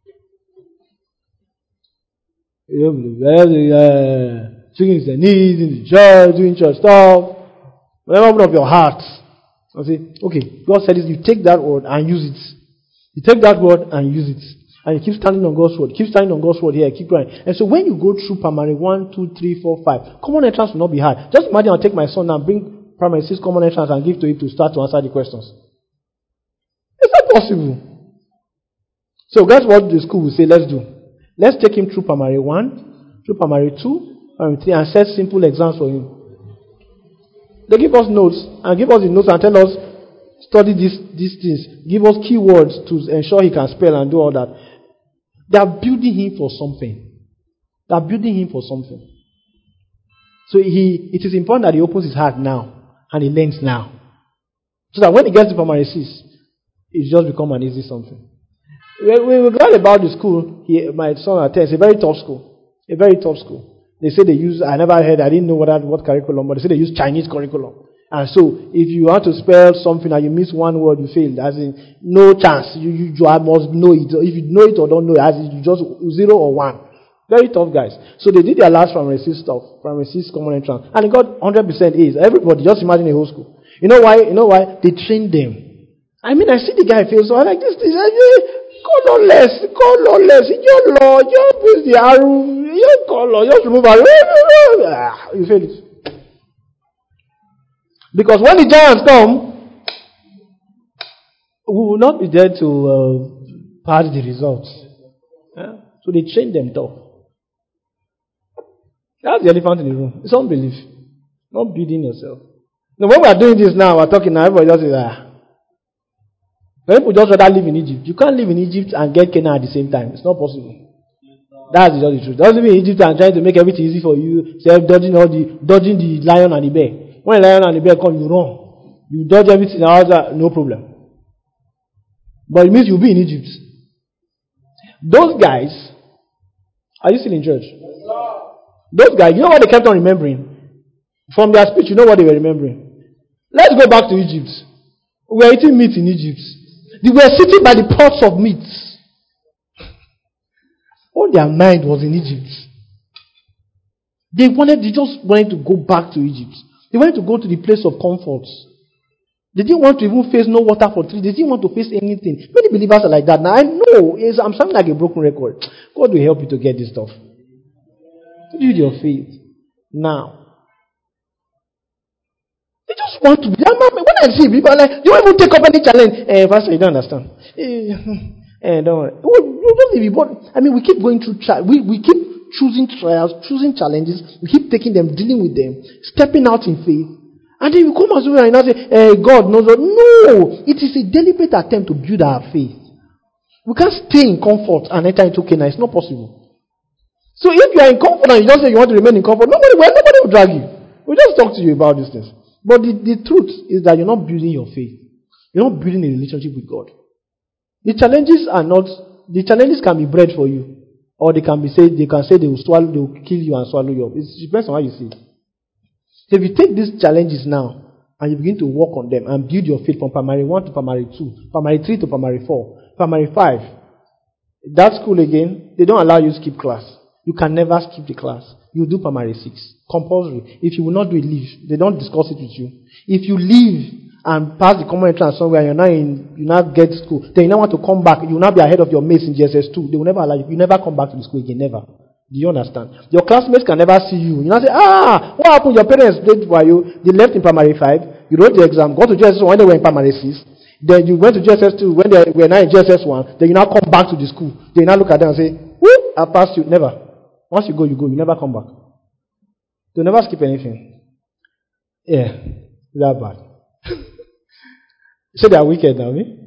You don't believe. Uh, singing the knees in the church, doing church stuff. Whatever open up your heart. I say, okay, God said this. You take that word and use it. You take that word and use it. And you keep standing on God's word. Keep standing on God's word here. Keep going. And so when you go through primary one, two, three, four, five, common entrance will not be hard. Just imagine I'll take my son and bring primary six common entrance and give to him to start to answer the questions. Is that possible? So that's what the school will say, let's do. Let's take him through primary one, through primary two, primary three, and set simple exams for him. They give us notes, and give us the notes and tell us, study these, these things. Give us keywords to ensure he can spell and do all that. They are building him for something. They are building him for something. So he, it is important that he opens his heart now, and he learns now. So that when he gets to primary six, it just become an easy something. When we were glad about the school, he, my son attends, a very tough school. A very tough school. They say they use, I never heard, I didn't know what, what curriculum, but they say they use Chinese curriculum. And so, if you want to spell something and you miss one word, you fail. As in, no chance. You, you, you must know it. If you know it or don't know it, as in, you just zero or one. Very tough guys. So they did their last primary six stuff, primary six common entrance, and they got one hundred percent A's. Everybody, just imagine a whole school. You know why? You know why? They trained them. I mean, I see the guy fail, so I like this. this I say, colorless, colorless. Your law, your use the arrow, your color, just remove arrow. You fail it. Because when the giants come, we will not be there to uh, pass the results. Yeah? So they train them tough. That's the elephant in the room. It's unbelief. Not building yourself. Now, when we are doing this now, we're talking now, everybody just says, ah. When people just rather live in Egypt. You can't live in Egypt and get Canaan at the same time. It's not possible. That's just the truth. Don't live in Egypt and trying to make everything easy for you, self dodging all the dodging the lion and the bear. When the lion and the bear come, you run. You dodge everything else, no problem. But it means you'll be in Egypt. Those guys, are you still in church? Those guys, you know what they kept on remembering? From their speech, you know what they were remembering? Let's go back to Egypt. We were eating meat in Egypt. They were sitting by the pots of meat. All their mind was in Egypt. They wanted, they just wanted to go back to Egypt. They wanted to go to the place of comfort. They didn't want to even face no water for three days. They didn't want to face anything. Many believers are like that. Now I know it's, I'm sounding like a broken record. God will help you to get this stuff. Build your faith now. They just want to be. When I see people like, they won't even take up any challenge. Eh, Pastor, you don't understand. Eh, eh, don't worry. I mean, we keep going through. Tri- we we keep choosing trials, choosing challenges. We keep taking them, dealing with them, stepping out in faith. And then you come as well and you say, eh, God knows. No, it is a deliberate attempt to build our faith. We can't stay in comfort and enter into Canaan. It's not possible. So if you are in comfort and you just say you want to remain in comfort, nobody, well, nobody will drag you. We'll just talk to you about these things. But the, the truth is that you're not building your faith. You're not building a relationship with God. The challenges are not, the challenges can be bread for you. Or they can be said, they can say they will swallow, they will kill you and swallow you up. It depends on how you see it. So if you take these challenges now, and you begin to work on them, and build your faith from primary one to primary two, primary three to primary four, primary five, that school again, they don't allow you to skip class. You can never skip the class. You do primary six. Compulsory. If you will not do it, leave. They don't discuss it with you. If you leave and pass the common entrance somewhere, you're not in, you now get to school, then you now want to come back, you will now be ahead of your mates in G S S two. They will never allow you. You never come back to the school again. Never. Do you understand? Your classmates can never see you. You now say, ah, what happened? Your parents did for you. They left in primary five. You wrote the exam. Go to G S S one when they were in primary six. Then you went to G S S two when they were now in G S S one. Then you now come back to the school. Then you now look at them and say, whoop, I passed you. Never. Once you go, you go. You never come back. They'll never skip anything. Yeah. That bad. So they are wicked now, me?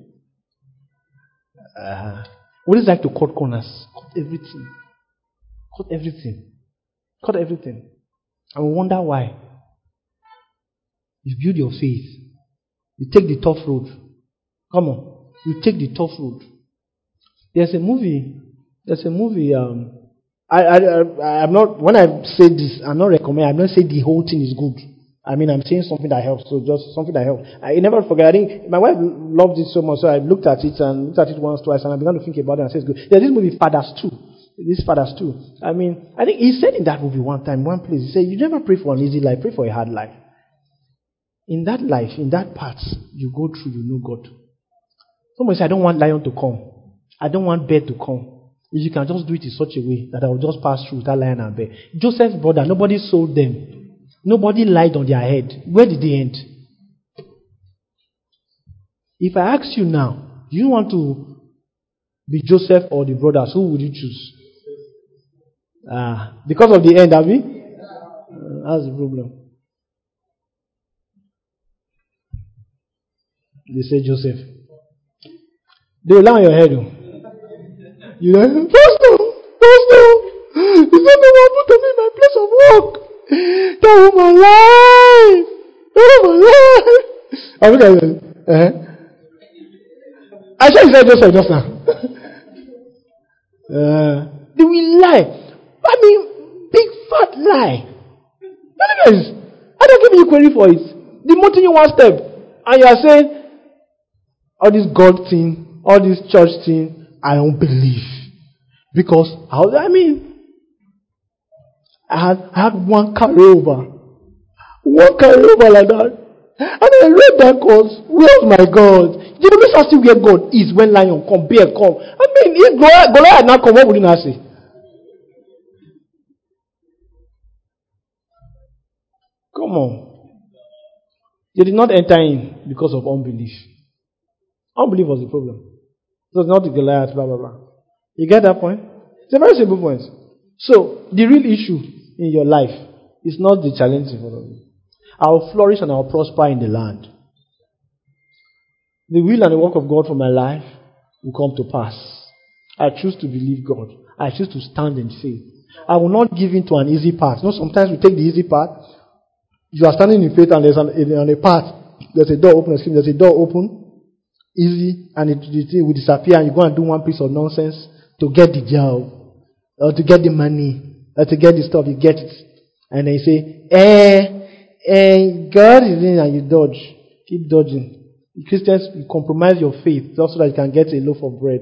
Uh, what is it like to cut corners? Cut everything. Cut everything. Cut everything. And we wonder why. You build your faith. You take the tough road. Come on. You take the tough road. There's a movie. There's a movie. Um, I, I, I, I'm not, when I say this, I'm not recommending, I'm not saying the whole thing is good. I mean, I'm saying something that helps, so just something that helps. I never forget, I think, my wife loved it so much, so I looked at it and looked at it once, twice, and I began to think about it and said, it's good. There's this movie, Fathers two. This Fathers two. I mean, I think he said in that movie one time, one place, he said, you never pray for an easy life, pray for a hard life. In that life, in that part, you go through, you know God. Someone said, I don't want lion to come. I don't want bear to come. If you can just do it in such a way that I will just pass through that lion and bear. Joseph's brother, nobody sold them. Nobody lied on their head. Where did they end? If I ask you now, do you want to be Joseph or the brothers? Who would you choose? Ah, because of the end, have we? Uh, that's the problem. They say Joseph. They will lie on your head. Oh. You know, Pastor, Pastor, is that the one put me in my place of work? That was my life. That was my life. I look at it. Uh-huh. I said, said Joseph just now. uh, they will lie. I mean, big fat lie. Guys, I don't give you query for it. The mountain you one step, and you are saying, all this God thing, all this church thing, I don't believe. Because, how, I mean, I had, I had one carryover. One carryover like that. And I read that course. Where's my God? You know, this has to where God is when lion come, bear come. I mean, if Goliath had not come, what would you not say? Come on. They did not enter in because of unbelief. Unbelief was the problem. It was not the Goliath, blah, blah, blah. You get that point? It's a very simple point. So, the real issue in your life is not the challenge in front of you. I will flourish and I will prosper in the land. The will and the work of God for my life will come to pass. I choose to believe God. I choose to stand in faith. I will not give in to an easy path. You know, sometimes we take the easy path. You are standing in faith and there's an, on a path. There's a door open. There's a door open. Easy. And it, it will disappear and you go and do one piece of nonsense to get the job. Or to get the money. Or to get the stuff. You get it. And then you say, eh, eh, God is in and you dodge. Keep dodging. Christians compromise your faith just so that you can get a loaf of bread.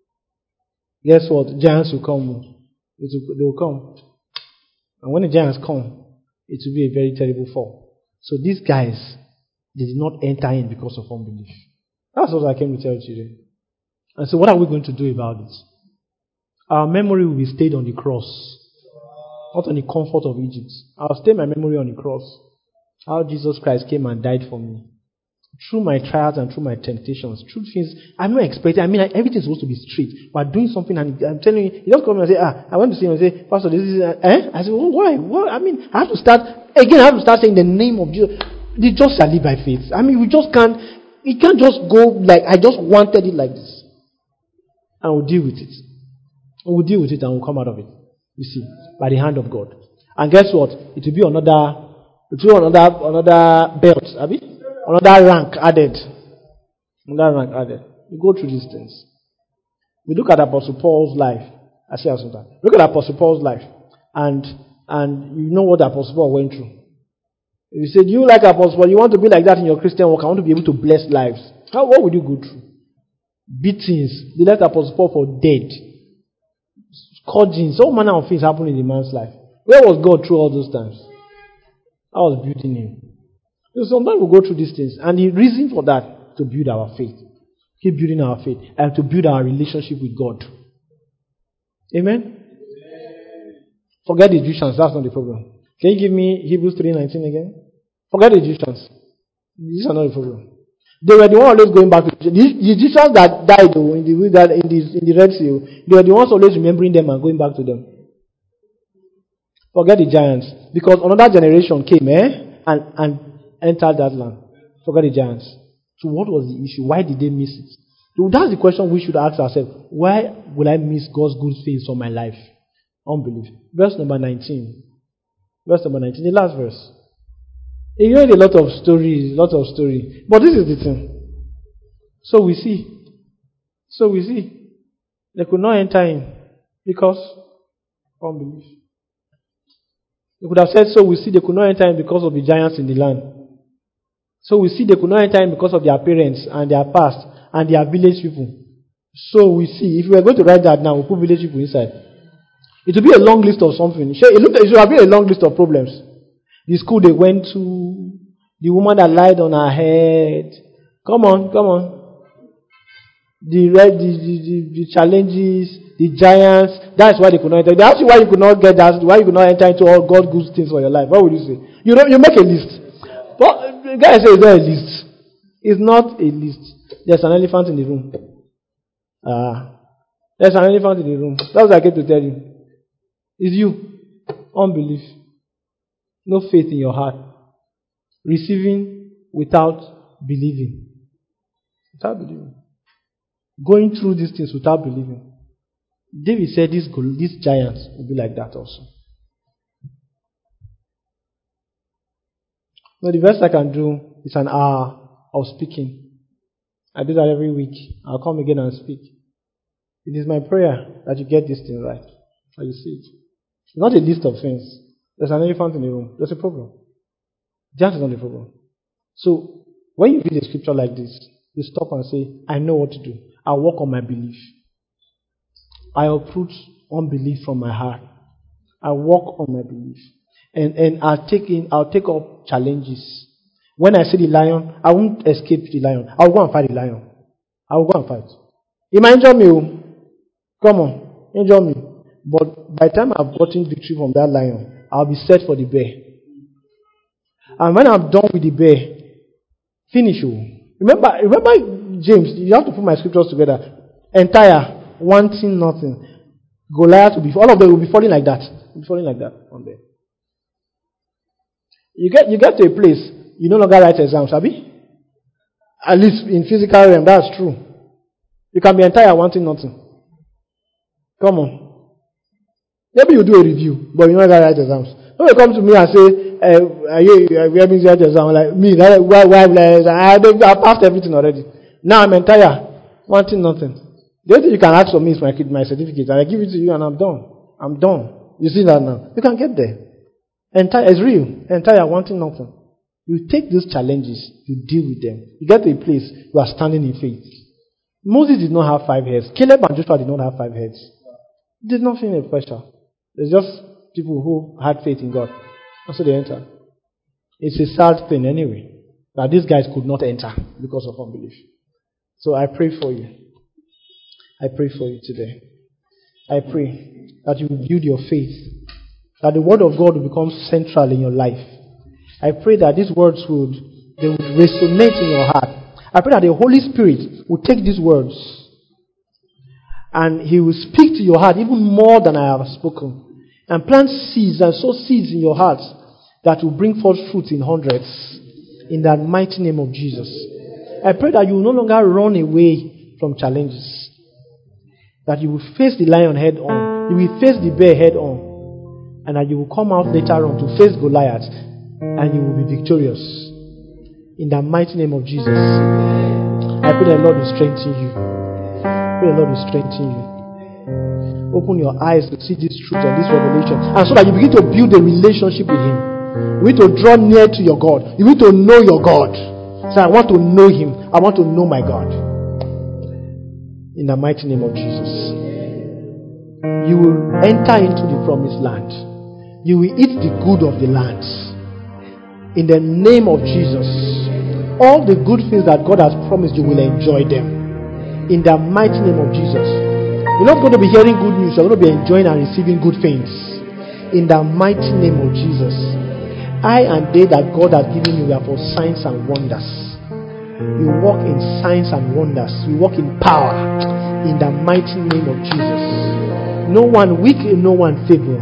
Guess what? Giants will come. It will, they will come. And when the giants come, it will be a very terrible fall. So these guys, they did not enter in because of unbelief. That's what I came to tell you today. And so what are we going to do about it? Our memory will be stayed on the cross, not on the comfort of Egypt. I'll stay my memory on the cross. How Jesus Christ came and died for me. Through my trials and through my temptations, through things I'm not expecting. I mean, like, everything's supposed to be straight. We're doing something, and I'm telling you, you just come and say, ah, I want to see him and say, Pastor, this is, uh, eh? I said, well, why? What? I mean, I have to start, again, I have to start saying the name of Jesus. The just shall live by faith. I mean, we just can't, it can't just go like, I just wanted it like this. And we'll deal with it. We'll deal with it and we'll come out of it. You see, by the hand of God. And guess what? It will be another, it will be another, another belt, Abi? Another rank added. Another rank added. We go through these things. We look at Apostle Paul's life. I say sometimes. Look at Apostle Paul's life. And and you know what Apostle Paul went through. If you say, do you like Apostle Paul? You want to be like that in your Christian work. I want to be able to bless lives. How, what would you go through? Beatings. They left Apostle Paul for dead. Scourgings. All manner of things happen in the man's life. Where was God through all those times? I was building him. So sometimes we go through these things, and the reason for that, to build our faith. Keep building our faith, and to build our relationship with God. Amen? Amen. Forget the Egyptians, that's not the problem. Can you give me Hebrews three nineteen again? Forget the Egyptians. These are not the problem. They were the ones always going back to the, the Egyptians that died though, in the in the in the Red Sea. They were the ones always remembering them and going back to them. Forget the giants, because another generation came, eh, and and entered that land. Forget the giants. So what was the issue? Why did they miss it? So that's the question we should ask ourselves. Why will I miss God's good things from my life? Unbelief. Verse number nineteen. Verse number nineteen, the last verse. You read a lot of stories, a lot of story. But this is the thing. So we see. So we see. They could not enter in because unbelief. They could have said, so we see they could not enter in because of the giants in the land. So we see they could not enter in because of their parents and their past and their village people. So we see, if we are going to write that now, we'll put village people inside. It will be a long list of something. It should have been a long list of problems. The school they went to, the woman that lied on her head. Come on, come on. The red, the, the, the, the challenges, the giants. That's why they could not enter. They ask you why you could not get that, why you could not enter into all God's good things for your life. What would you say? You know, you make a list. But the guy says it's not a list. It's not a list. There's an elephant in the room. Ah, uh, there's an elephant in the room. That's what I came to tell you. It's you. Unbelief. No faith in your heart. Receiving without believing. Without believing. Going through these things without believing. David said these, these giants will be like that also. Now the best I can do is an hour of speaking. I do that every week. I'll come again and speak. It is my prayer that you get this thing right. That you see it. It's not a list of things. There's an elephant in the room. There's a problem. Giant is not the problem. So, when you read a scripture like this, you stop and say, I know what to do. I work on my belief. I uproot unbelief from my heart. I work on my belief. And and I'll take in, I'll take up challenges. When I see the lion, I won't escape the lion. I'll go and fight the lion. I'll go and fight. It might injure me. Come on, injure me. But by the time I've gotten victory from that lion, I'll be set for the bear. And when I'm done with the bear, finish you. Remember, remember James, you have to put my scriptures together. Entire, wanting nothing. Goliath will be, all of them will be falling like that. Will be falling like that on there. You get you get to a place, you no longer write exams, Abi? At least in physical realm, that's true. You can be entire wanting nothing. Come on. Maybe you do a review, but you no longer write exams. When you come to me and say, uh, are you, are you having write exam? I'm like, me, that, why, why, I, I passed everything already. Now I'm entire, wanting nothing. The only thing you can ask for me is my, my certificate, and I give it to you and I'm done. I'm done. You see that now? You can get there. Entire is real. Entire wanting nothing. You take these challenges, you deal with them. You get to a place you are standing in faith. Moses did not have five heads. Caleb and Joshua did not have five heads. They did not feel any pressure. There's just people who had faith in God. And so they entered. It's a sad thing anyway, that these guys could not enter because of unbelief. So I pray for you. I pray for you today. I pray that you will build your faith, that the word of God will become central in your life. I pray that these words would, they would resonate in your heart. I pray that the Holy Spirit will take these words and He will speak to your heart even more than I have spoken, and plant seeds and sow seeds in your heart that will bring forth fruit in hundreds, in that mighty name of Jesus. I pray that you will no longer run away from challenges, that you will face the lion head on, you will face the bear head on, and that you will come out later on to face Goliath, and you will be victorious. In the mighty name of Jesus. I pray that the Lord will strengthen you. I pray the Lord will strengthen you. Open your eyes to see this truth and this revelation, and so that you begin to build a relationship with Him. You need to draw near to your God. You need to know your God. Say, I want to know Him. I want to know my God. In the mighty name of Jesus. You will enter into the promised land. You will eat the good of the land. In the name of Jesus. All the good things that God has promised, you will enjoy them. In the mighty name of Jesus. You're not going to be hearing good news. You're going to be enjoying and receiving good things. In the mighty name of Jesus. I and they that God has given you are for signs and wonders. You walk in signs and wonders. You walk in power. In the mighty name of Jesus. No one weak and no one feeble.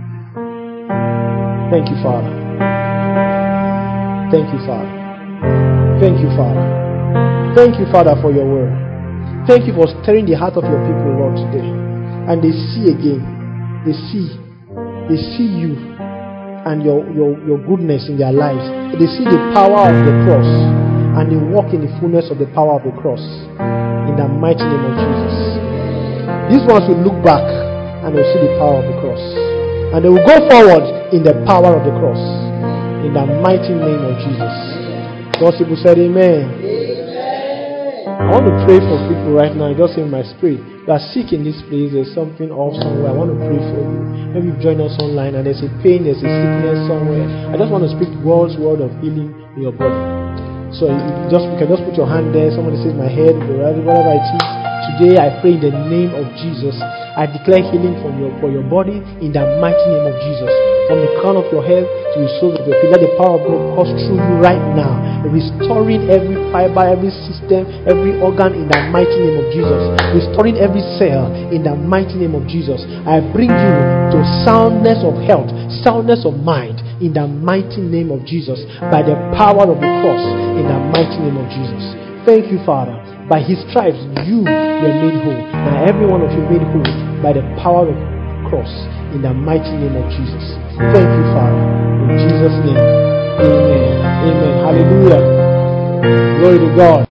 Thank you, Father. Thank you, Father. Thank you, Father. Thank you, Father, for your word. Thank you for stirring the heart of your people, Lord, today. And they see again. They see. They see you and your, your, your goodness in their lives. They see the power of the cross, and they walk in the fullness of the power of the cross. In the mighty name of Jesus. These ones will look back and they'll see the power of the cross. And they will go forward in the power of the cross. In the mighty name of Jesus. God's people said amen. I want to pray for people right now. Just in my spirit. You are sick in this place. There's something off somewhere. I want to pray for you. Maybe you've joined us online and there's a pain, there's a sickness somewhere. I just want to speak God's word of healing in your body. So you just you can just put your hand there. Somebody says my head, whatever it is. Today I pray in the name of Jesus. I declare healing from your for your body in the mighty name of Jesus. From the crown of your head to the soles of your feet. Let the power of God course through you right now, restoring every fiber, every system, every organ in the mighty name of Jesus. Restoring every cell in the mighty name of Jesus. I bring you to soundness of health, soundness of mind in the mighty name of Jesus, by the power of the cross in the mighty name of Jesus. Thank you, Father. By His stripes you were made whole. Now every one of you made whole by the power of the cross in the mighty name of Jesus. Thank you, Father. In Jesus' name. Amen. Amen. Hallelujah. Glory to God.